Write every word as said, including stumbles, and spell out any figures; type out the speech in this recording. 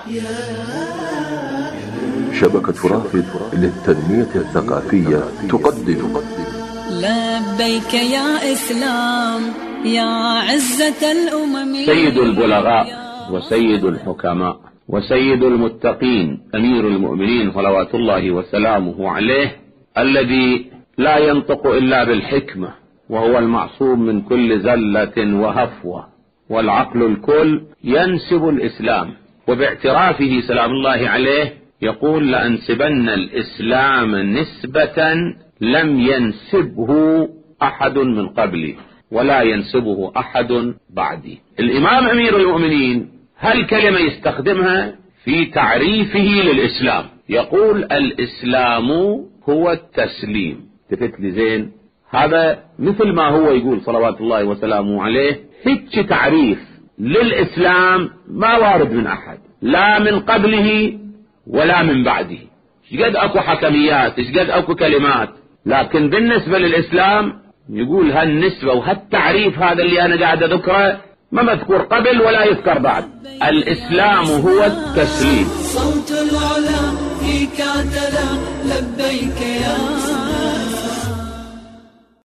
شبكة رافد للتنمية الثقافية تقدم لبيك يا إسلام يا عزة الأمم. سيد البلغاء وسيد الحكماء وسيد المتقين أمير المؤمنين صلوات الله وسلامه عليه، الذي لا ينطق إلا بالحكمة، وهو المعصوم من كل زلة وهفوة، والعقل الكل ينسب الإسلام، وباعترافه سلام الله عليه يقول: لأنسبن الإسلام نسبة لم ينسبه أحد من قبلي ولا ينسبه أحد بعدي. الإمام أمير المؤمنين هالكلمة يستخدمها في تعريفه للإسلام، يقول: الإسلام هو التسليم. تفت لي زين، هذا مثل ما هو يقول صلوات الله وسلامه عليه، هيك تعريف للإسلام ما وارد من أحد، لا من قبله ولا من بعده. شقد أكو حكميات، شقد أكو كلمات، لكن بالنسبة للإسلام يقول هالنسبة وهالتعريف هذا اللي أنا قاعد أذكره ما مذكور قبل ولا يذكر بعد. الإسلام هو التسليم. صوت العلا فيك اعتلى، لبيك يا